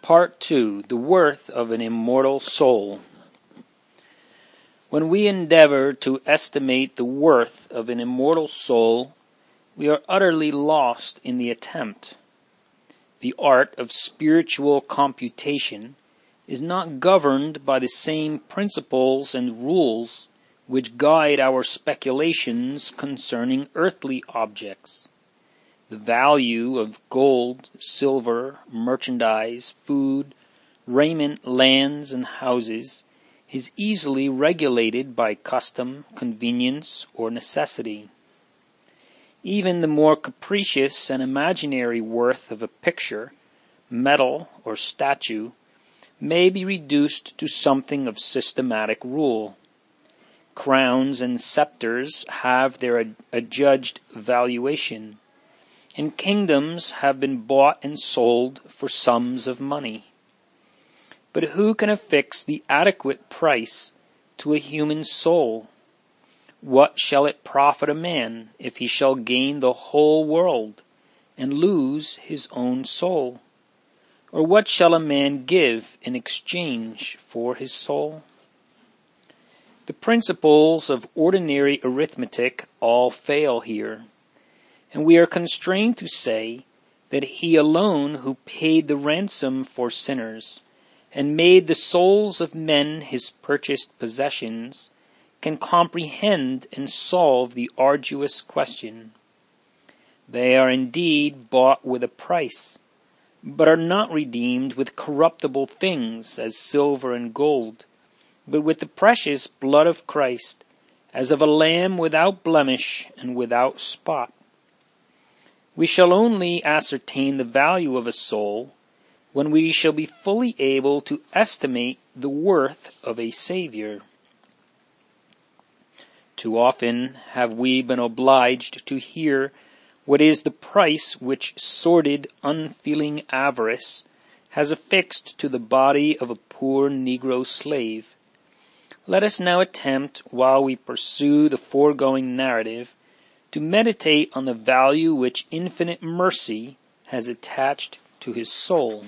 Part 2. The Worth of an Immortal Soul. When we endeavor to estimate the worth of an immortal soul, we are utterly lost in the attempt. The art of spiritual computation is not governed by the same principles and rules which guide our speculations concerning earthly objects. The value of gold, silver, merchandise, food, raiment, lands, and houses is easily regulated by custom, convenience, or necessity. Even the more capricious and imaginary worth of a picture, medal, or statue may be reduced to something of systematic rule. Crowns and scepters have their adjudged valuation, and kingdoms have been bought and sold for sums of money. But who can affix the adequate price to a human soul? What shall it profit a man if he shall gain the whole world and lose his own soul? Or what shall a man give in exchange for his soul? The principles of ordinary arithmetic all fail here, and we are constrained to say that he alone who paid the ransom for sinners and made the souls of men his purchased possessions can comprehend and solve the arduous question. They are indeed bought with a price, but are not redeemed with corruptible things as silver and gold, but with the precious blood of Christ, as of a lamb without blemish and without spot. We shall only ascertain the value of a soul when we shall be fully able to estimate the worth of a Savior. Too often have we been obliged to hear what is the price which sordid, unfeeling avarice has affixed to the body of a poor Negro slave. Let us now attempt, while we pursue the foregoing narrative, to meditate on the value which infinite mercy has attached to his soul.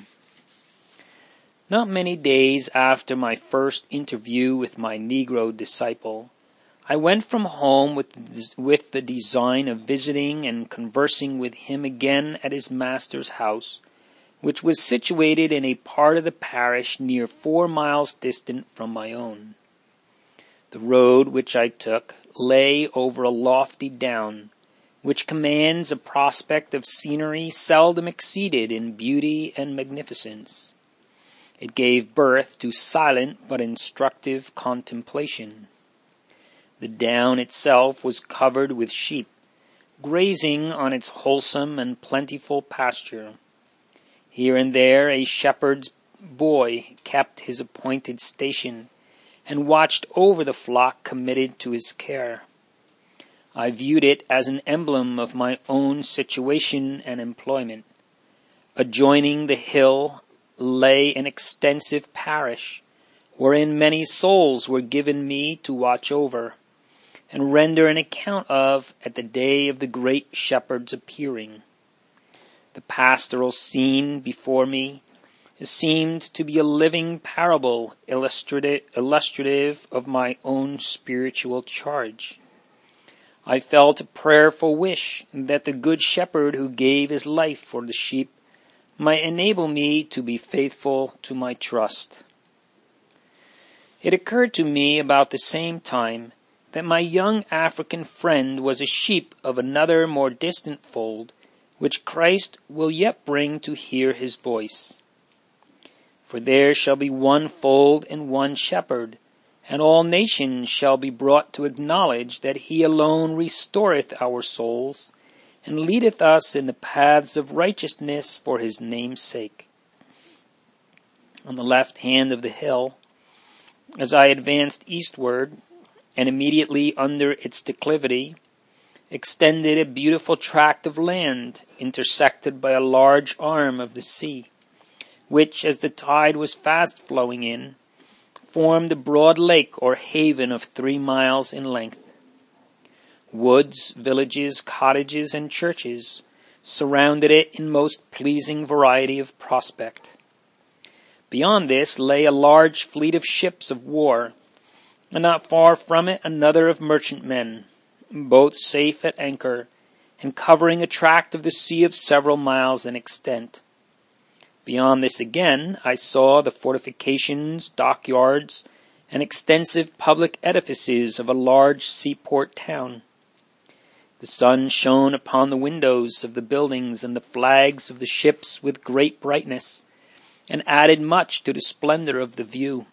Not many days after my first interview with my Negro disciple, I went from home with the design of visiting and conversing with him again at his master's house, which was situated in a part of the parish near 4 miles distant from my own. The road which I took lay over a lofty down, which commands a prospect of scenery seldom exceeded in beauty and magnificence. It gave birth to silent but instructive contemplation. The down itself was covered with sheep, grazing on its wholesome and plentiful pasture. Here and there a shepherd's boy kept his appointed station, and watched over the flock committed to his care. I viewed it as an emblem of my own situation and employment. Adjoining the hill lay an extensive parish, wherein many souls were given me to watch over, and render an account of at the day of the great shepherd's appearing. The pastoral scene before me seemed to be a living parable illustrative of my own spiritual charge. I felt a prayerful wish that the good shepherd who gave his life for the sheep might enable me to be faithful to my trust. It occurred to me about the same time that my young African friend was a sheep of another more distant fold, which Christ will yet bring to hear his voice. For there shall be one fold and one shepherd, and all nations shall be brought to acknowledge that he alone restoreth our souls, and leadeth us in the paths of righteousness for his name's sake. On the left hand of the hill, as I advanced eastward, and immediately under its declivity, extended a beautiful tract of land intersected by a large arm of the sea, which, as the tide was fast flowing in, formed a broad lake or haven of 3 miles in length. Woods, villages, cottages, and churches surrounded it in most pleasing variety of prospect. Beyond this lay a large fleet of ships of war, and not far from it another of merchantmen, both safe at anchor, and covering a tract of the sea of several miles in extent. Beyond this again I saw the fortifications, dockyards, and extensive public edifices of a large seaport town. The sun shone upon the windows of the buildings and the flags of the ships with great brightness, and added much to the splendor of the view.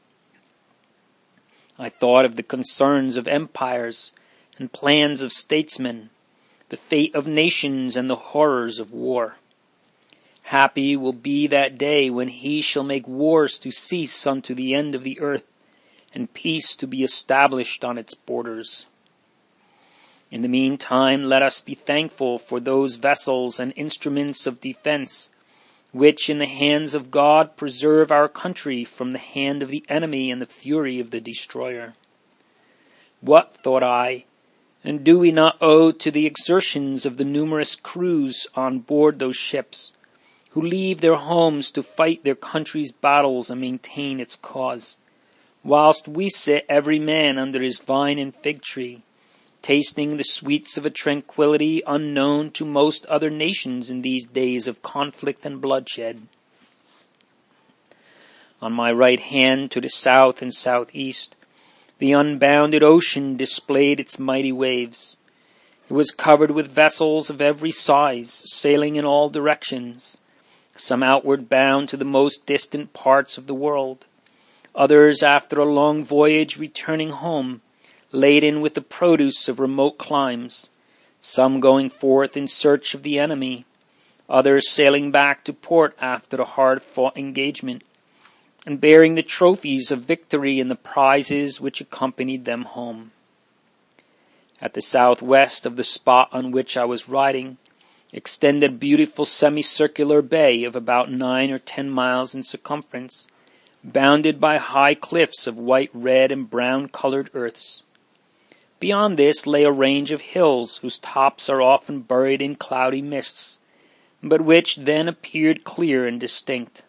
I thought of the concerns of empires and plans of statesmen, the fate of nations and the horrors of war. Happy will be that day when he shall make wars to cease unto the end of the earth, and peace to be established on its borders. In the meantime, let us be thankful for those vessels and instruments of defense, which in the hands of God preserve our country from the hand of the enemy and the fury of the destroyer. What, thought I, and do we not owe to the exertions of the numerous crews on board those ships, who leave their homes to fight their country's battles and maintain its cause, whilst we sit every man under his vine and fig tree, tasting the sweets of a tranquility unknown to most other nations in these days of conflict and bloodshed. On my right hand, to the south and southeast, the unbounded ocean displayed its mighty waves. It was covered with vessels of every size, sailing in all directions, some outward bound to the most distant parts of the world, others after a long voyage returning home, laden with the produce of remote climes, some going forth in search of the enemy, others sailing back to port after a hard-fought engagement, and bearing the trophies of victory and the prizes which accompanied them home. At the southwest of the spot on which I was riding extended a beautiful semicircular bay of about 9 or 10 miles in circumference, bounded by high cliffs of white, red, and brown-colored earths. Beyond this lay a range of hills whose tops are often buried in cloudy mists, but which then appeared clear and distinct.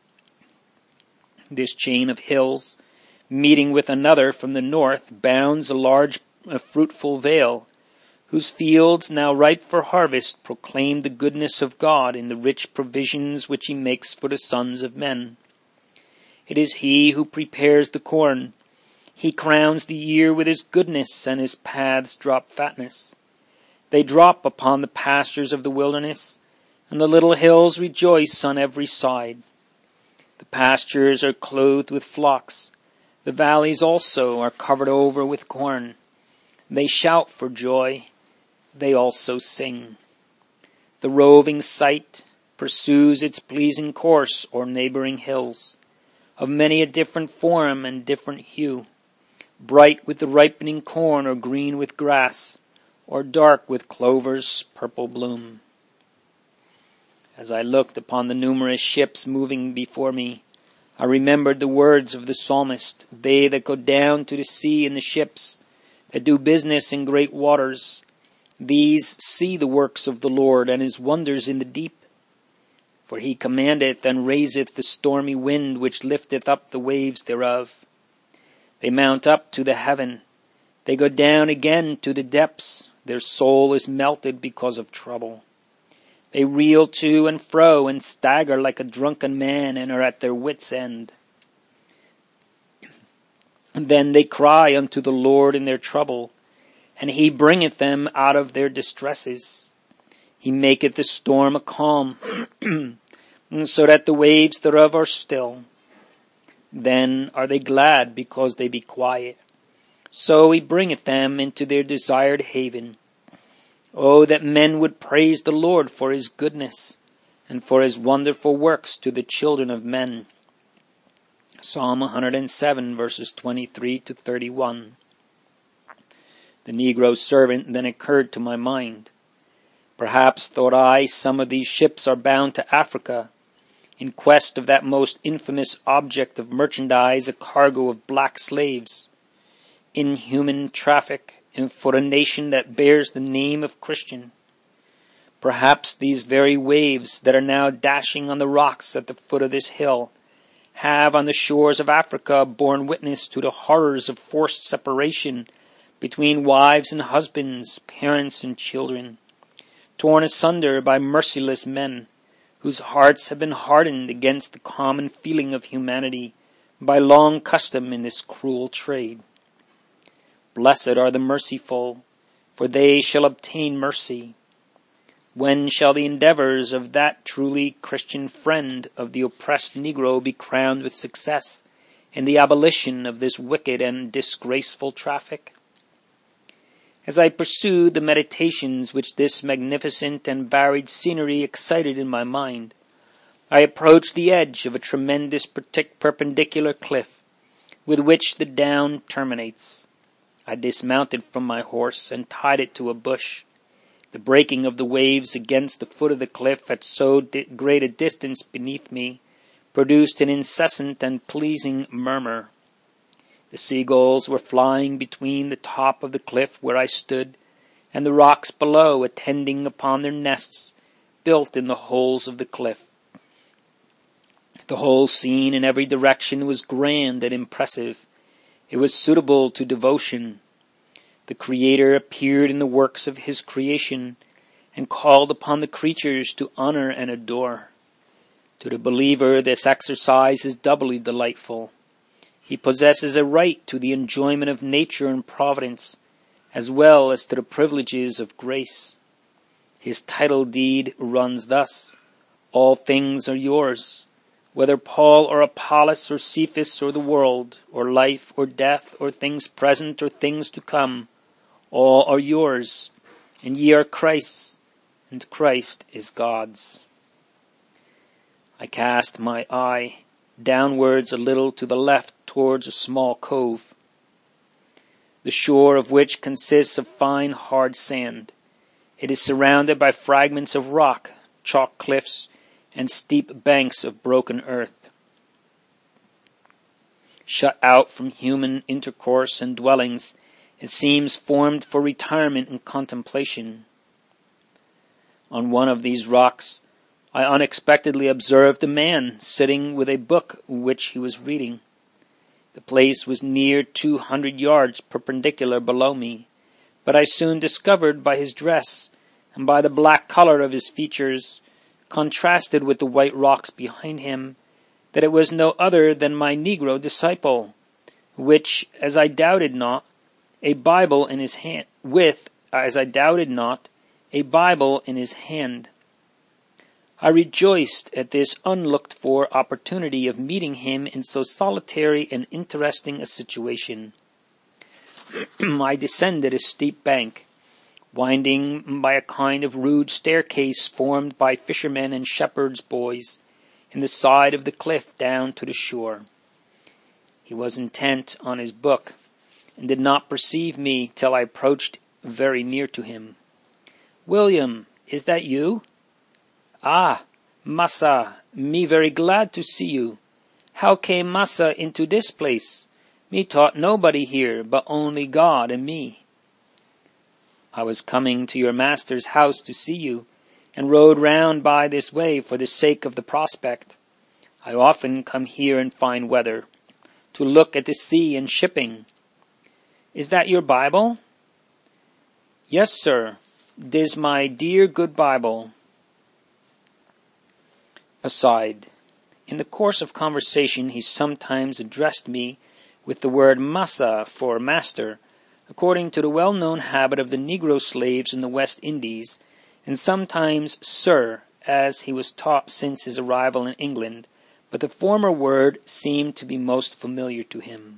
This chain of hills, meeting with another from the north, bounds a large fruitful vale, whose fields, now ripe for harvest, proclaim the goodness of God in the rich provisions which he makes for the sons of men. It is he who prepares the corn. He crowns the year with his goodness, and his paths drop fatness. They drop upon the pastures of the wilderness, and the little hills rejoice on every side. The pastures are clothed with flocks. The valleys also are covered over with corn. They shout for joy. They also sing. The roving sight pursues its pleasing course o'er neighboring hills, of many a different form and different hue, bright with the ripening corn, or green with grass, or dark with clover's purple bloom. As I looked upon the numerous ships moving before me, I remembered the words of the psalmist, "They that go down to the sea in the ships, that do business in great waters, these see the works of the Lord, and his wonders in the deep. For he commandeth and raiseth the stormy wind, which lifteth up the waves thereof. They mount up to the heaven. They go down again to the depths. Their soul is melted because of trouble. They reel to and fro and stagger like a drunken man, and are at their wits' end. And then they cry unto the Lord in their trouble, and he bringeth them out of their distresses. He maketh the storm a calm, so that the waves thereof are still. Then are they glad because they be quiet. So he bringeth them into their desired haven. Oh, that men would praise the Lord for his goodness, and for his wonderful works to the children of men." Psalm 107, verses 23 to 31. The Negro servant then occurred to my mind. Perhaps, thought I, some of these ships are bound to Africa, in quest of that most infamous object of merchandise, a cargo of black slaves, inhuman traffic, and for a nation that bears the name of Christian. Perhaps these very waves that are now dashing on the rocks at the foot of this hill have on the shores of Africa borne witness to the horrors of forced separation between wives and husbands, parents and children, torn asunder by merciless men, whose hearts have been hardened against the common feeling of humanity by long custom in this cruel trade. Blessed are the merciful, for they shall obtain mercy. When shall the endeavors of that truly Christian friend of the oppressed Negro be crowned with success in the abolition of this wicked and disgraceful traffic? As I pursued the meditations which this magnificent and varied scenery excited in my mind, I approached the edge of a tremendous perpendicular cliff with which the down terminates. I dismounted from my horse and tied it to a bush. The breaking of the waves against the foot of the cliff at so great a distance beneath me produced an incessant and pleasing murmur. The seagulls were flying between the top of the cliff where I stood and the rocks below, attending upon their nests built in the holes of the cliff. The whole scene in every direction was grand and impressive. It was suitable to devotion. The Creator appeared in the works of His creation and called upon the creatures to honor and adore. To the believer, this exercise is doubly delightful. He possesses a right to the enjoyment of nature and providence, as well as to the privileges of grace. His title deed runs thus: all things are yours. Whether Paul or Apollos or Cephas or the world, or life or death, or things present or things to come, all are yours, and ye are Christ's, and Christ is God's. I cast my eye downwards a little to the left towards a small cove, the shore of which consists of fine hard sand. It is surrounded by fragments of rock, chalk cliffs, and steep banks of broken earth. Shut out from human intercourse and dwellings, it seems formed for retirement and contemplation. On one of these rocks, I unexpectedly observed a man sitting with a book which he was reading. The place was near 200 yards perpendicular below me, but I soon discovered by his dress and by the black color of his features, contrasted with the white rocks behind him, that it was no other than my Negro disciple, which, as I doubted not, a Bible in his hand. I rejoiced at this unlooked-for opportunity of meeting him in so solitary and interesting a situation. I descended a steep bank, winding by a kind of rude staircase formed by fishermen and shepherds' boys, in the side of the cliff down to the shore. He was intent on his book, and did not perceive me till I approached very near to him. "William, is that you?" "Ah, massa, me very glad to see you. How came massa into this place? Me thought nobody here, but only God and me." "I was coming to your master's house to see you, and rode round by this way for the sake of the prospect. I often come here in fine weather, to look at the sea and shipping. Is that your Bible?" "Yes, sir, 'tis my dear good Bible." Aside. In the course of conversation he sometimes addressed me with the word massa for master, according to the well-known habit of the Negro slaves in the West Indies, and sometimes sir, as he was taught since his arrival in England, but the former word seemed to be most familiar to him.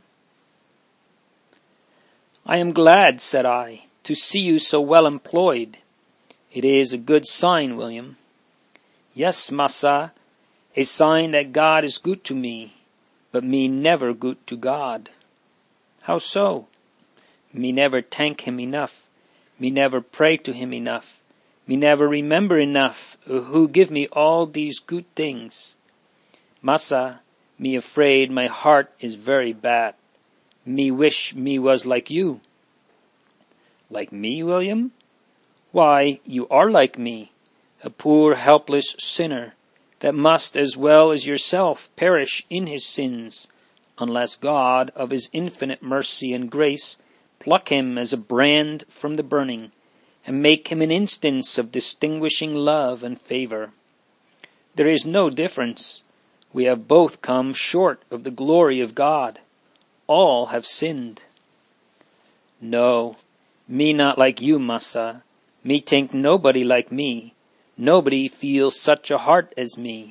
"I am glad," said I, "to see you so well employed. It is a good sign, William." "Yes, massa, a sign that God is good to me, but me never good to God." "How so?" "Me never thank him enough. Me never pray to him enough. Me never remember enough who give me all these good things. Massa, me afraid my heart is very bad. Me wish me was like you." "Like me, William? Why, you are like me, a poor helpless sinner, that must as well as yourself perish in his sins, unless God of his infinite mercy and grace pluck him as a brand from the burning, and make him an instance of distinguishing love and favor. There is no difference. We have both come short of the glory of God. All have sinned. No, me not like you, Massa. Me think nobody like me. Nobody feels such a heart as me.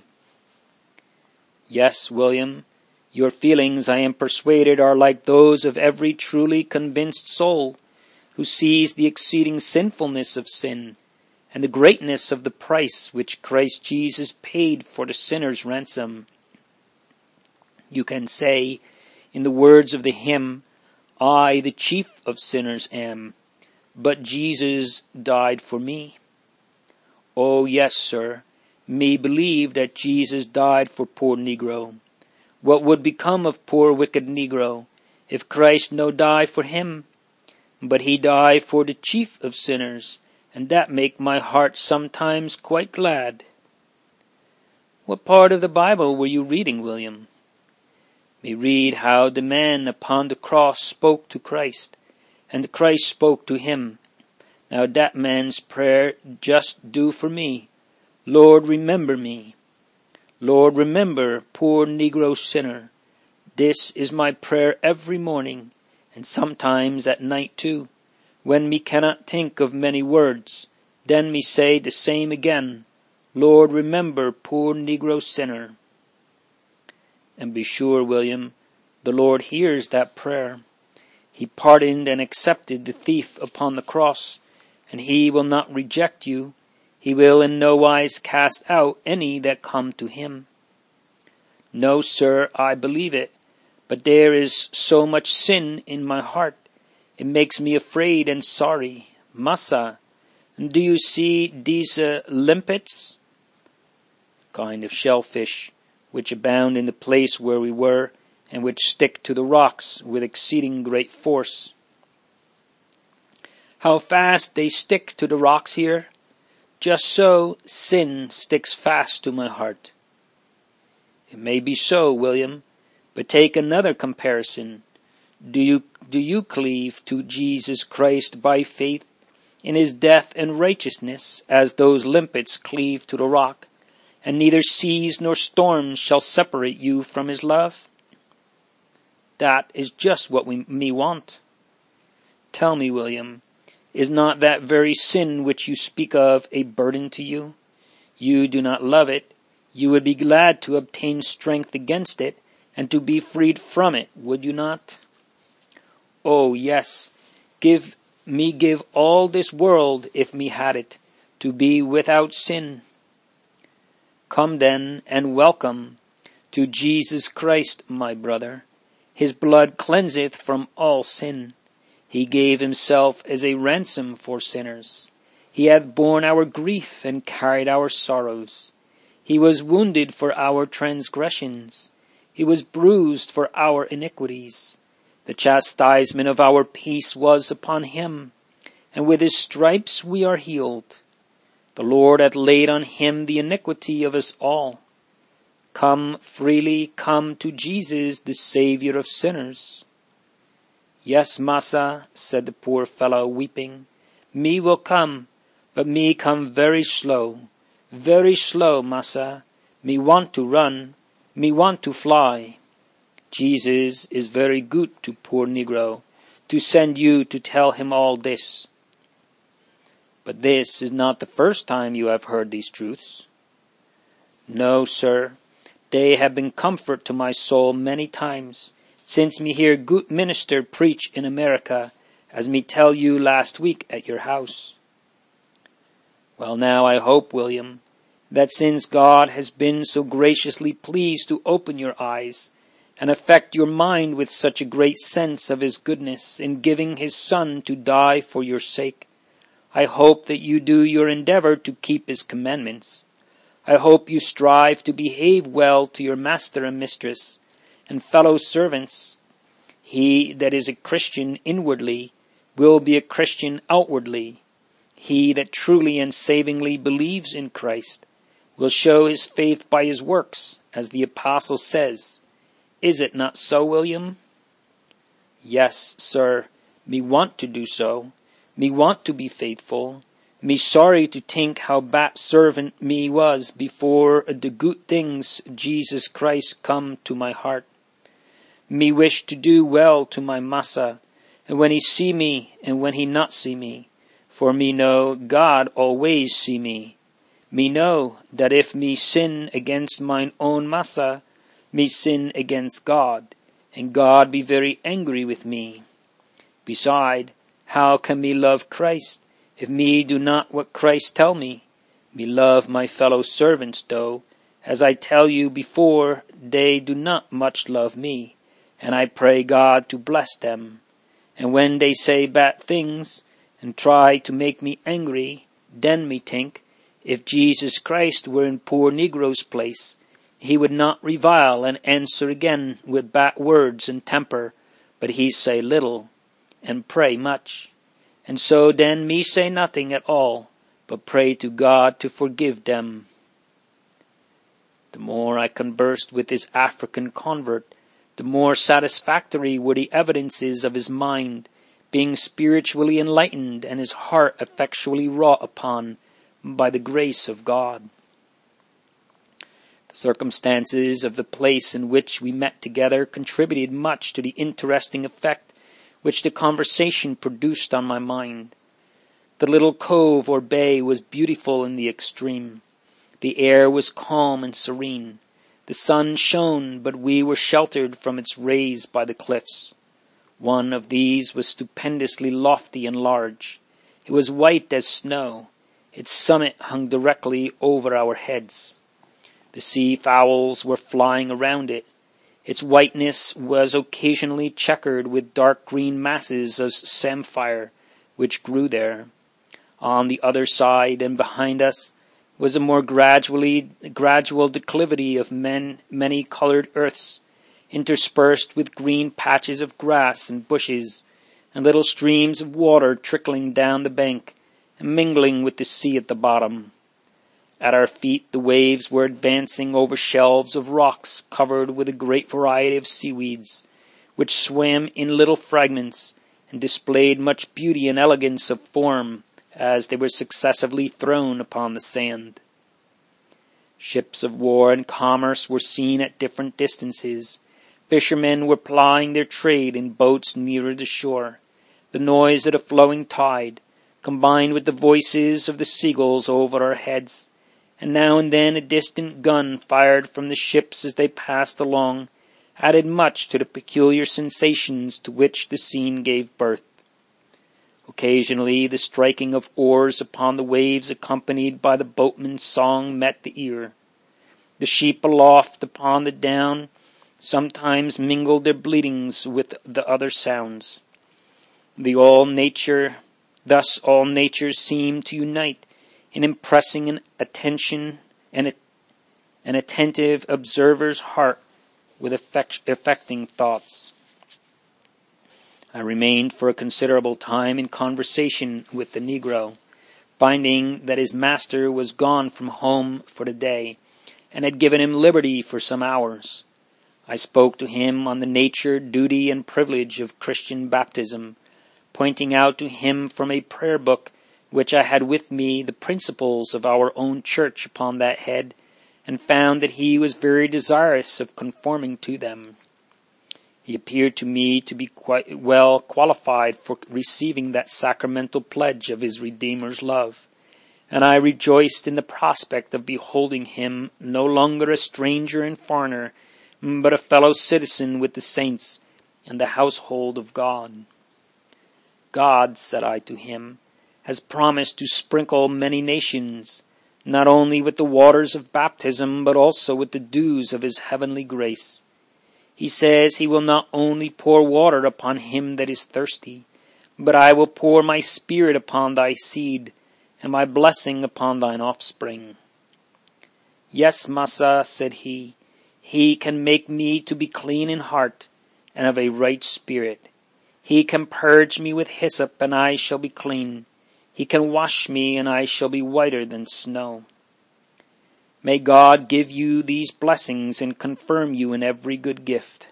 Yes, William, your feelings, I am persuaded, are like those of every truly convinced soul who sees the exceeding sinfulness of sin and the greatness of the price which Christ Jesus paid for the sinner's ransom. You can say, in the words of the hymn, I the chief of sinners am, but Jesus died for me. Oh yes, sir, me believe that Jesus died for poor Negro. What would become of poor wicked Negro if Christ no die for him? But he die for the chief of sinners, and that make my heart sometimes quite glad. What part of the Bible were you reading, William? Me read how the man upon the cross spoke to Christ, and Christ spoke to him. Now that man's prayer just do for me. Lord, remember me. Lord, remember poor Negro sinner. This is my prayer every morning, and sometimes at night too, when me cannot think of many words. Then me say the same again, Lord, remember poor Negro sinner. And be sure, William, the Lord hears that prayer. He pardoned and accepted the thief upon the cross, and he will not reject you. He will in no wise cast out any that come to him. No, sir, I believe it, but there is so much sin in my heart. It makes me afraid and sorry. Massa, do you see these limpets? Kind of shellfish, which abound in the place where we were, and which stick to the rocks with exceeding great force. How fast they stick to the rocks here! Just so sin sticks fast to my heart. It may be so, William, but take another comparison. Do you cleave to Jesus Christ by faith in his death and righteousness, as those limpets cleave to the rock, and neither seas nor storms shall separate you from his love? That is just what me want. Tell me, William, is not that very sin which you speak of a burden to you? You do not love it. You would be glad to obtain strength against it, and to be freed from it, would you not? Oh, yes, give all this world, if me had it, to be without sin. Come then, and welcome to Jesus Christ, my brother. His blood cleanseth from all sin. He gave himself as a ransom for sinners. He hath borne our grief and carried our sorrows. He was wounded for our transgressions. He was bruised for our iniquities. The chastisement of our peace was upon him, and with his stripes we are healed. The Lord hath laid on him the iniquity of us all. Come freely, come to Jesus, the Savior of sinners. Yes, Massa, said the poor fellow, weeping, me will come, but me come very slow, Massa. Me want to run, me want to fly. Jesus is very good to poor Negro, to send you to tell him all this. But this is not the first time you have heard these truths. No, sir, they have been comfort to my soul many times, since me hear good minister preach in America, as me tell you last week at your house. Well now, I hope, William, that since God has been so graciously pleased to open your eyes, and affect your mind with such a great sense of his goodness in giving his Son to die for your sake, I hope that you do your endeavor to keep his commandments. I hope you strive to behave well to your master and mistress, and fellow servants. He that is a Christian inwardly will be a Christian outwardly. He that truly and savingly believes in Christ will show his faith by his works, as the apostle says. Is it not so, William? Yes, sir, me want to do so. Me want to be faithful. Me sorry to think how bad servant me was before the good things Jesus Christ come to my heart. Me wish to do well to my massa, and when he see me, and when he not see me, for me know God always see me. Me know that if me sin against mine own massa, me sin against God, and God be very angry with me. Beside, how can me love Christ, if me do not what Christ tell me? Me love my fellow servants, though, as I tell you before, they do not much love me, and I pray God to bless them. And when they say bad things, and try to make me angry, then me think, if Jesus Christ were in poor Negro's place, he would not revile and answer again with bad words and temper, but he say little, and pray much. And so then me say nothing at all, but pray to God to forgive them. The more I conversed with this African convert, the more satisfactory were the evidences of his mind being spiritually enlightened and his heart effectually wrought upon by the grace of God. The circumstances of the place in which we met together contributed much to the interesting effect which the conversation produced on my mind. The little cove or bay was beautiful in the extreme. The air was calm and serene. The sun shone, but we were sheltered from its rays by the cliffs. One of these was stupendously lofty and large. It was white as snow. Its summit hung directly over our heads. The sea fowls were flying around it. Its whiteness was occasionally checkered with dark green masses of samphire, which grew there. On the other side and behind us was a more gradual declivity of many-colored earths, interspersed with green patches of grass and bushes, and little streams of water trickling down the bank and mingling with the sea at the bottom. At our feet the waves were advancing over shelves of rocks covered with a great variety of seaweeds, which swam in little fragments and displayed much beauty and elegance of form as they were successively thrown upon the sand. Ships of war and commerce were seen at different distances. Fishermen were plying their trade in boats nearer the shore. The noise of the flowing tide, combined with the voices of the seagulls over our heads, and now and then a distant gun fired from the ships as they passed along, added much to the peculiar sensations to which the scene gave birth. Occasionally the striking of oars upon the waves accompanied by the boatman's song met the ear. The sheep aloft upon the down sometimes mingled their bleatings with the other sounds. Thus all nature seemed to unite in impressing an attentive observer's heart with affecting thoughts. I remained for a considerable time in conversation with the Negro, finding that his master was gone from home for the day, and had given him liberty for some hours. I spoke to him on the nature, duty, and privilege of Christian baptism, pointing out to him from a prayer book which I had with me the principles of our own church upon that head, and found that he was very desirous of conforming to them. He appeared to me to be quite well qualified for receiving that sacramental pledge of his Redeemer's love, and I rejoiced in the prospect of beholding him no longer a stranger and foreigner, but a fellow citizen with the saints and the household of God. God, said I to him, has promised to sprinkle many nations, not only with the waters of baptism, but also with the dews of his heavenly grace. He says he will not only pour water upon him that is thirsty, but I will pour my spirit upon thy seed, and my blessing upon thine offspring. Yes, Massa, said he can make me to be clean in heart, and of a right spirit. He can purge me with hyssop, and I shall be clean. He can wash me, and I shall be whiter than snow. May God give you these blessings and confirm you in every good gift."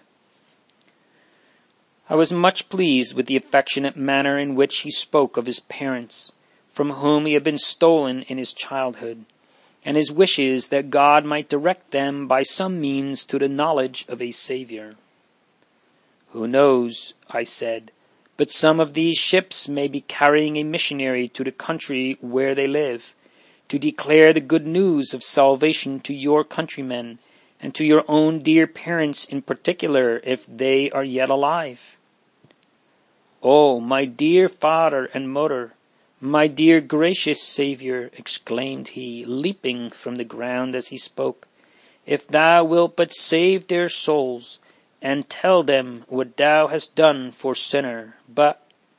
I was much pleased with the affectionate manner in which he spoke of his parents, from whom he had been stolen in his childhood, and his wishes that God might direct them by some means to the knowledge of a Saviour. "Who knows," I said, "but some of these ships may be carrying a missionary to the country where they live, to declare the good news of salvation to your countrymen, and to your own dear parents in particular, if they are yet alive." "Oh, my dear father and mother, my dear gracious Saviour," exclaimed he, leaping from the ground as he spoke, "if thou wilt but save their souls, and tell them what thou hast done for sinner, but—"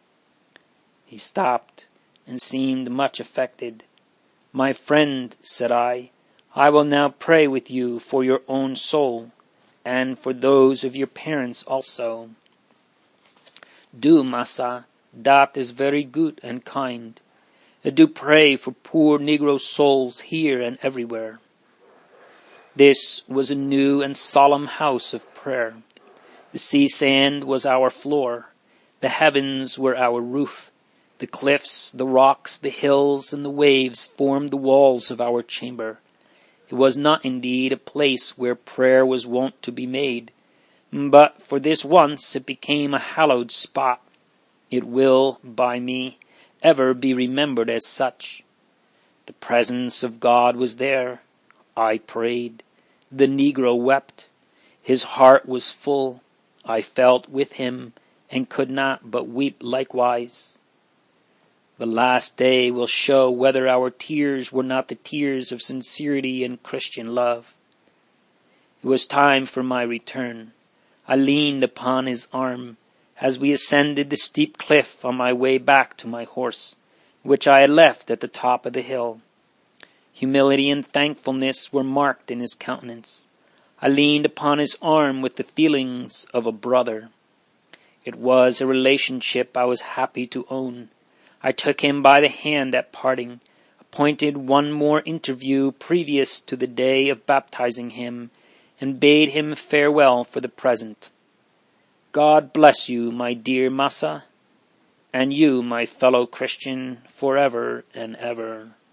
He stopped, and seemed much affected. "My friend," said I will now pray with you for your own soul, and for those of your parents also." "Do, massa, that is very good and kind. Do pray for poor Negro souls here and everywhere." This was a new and solemn house of prayer. The sea sand was our floor, the heavens were our roof, the cliffs, the rocks, the hills, and the waves formed the walls of our chamber. It was not indeed a place where prayer was wont to be made, but for this once it became a hallowed spot. It will, by me, ever be remembered as such. The presence of God was there. I prayed. The Negro wept. His heart was full. I felt with him, and could not but weep likewise. The last day will show whether our tears were not the tears of sincerity and Christian love. It was time for my return. I leaned upon his arm as we ascended the steep cliff on my way back to my horse, which I had left at the top of the hill. Humility and thankfulness were marked in his countenance. I leaned upon his arm with the feelings of a brother. It was a relationship I was happy to own. I took him by the hand at parting, appointed one more interview previous to the day of baptizing him, and bade him farewell for the present. "God bless you, my dear massa, and you, my fellow Christian, forever and ever."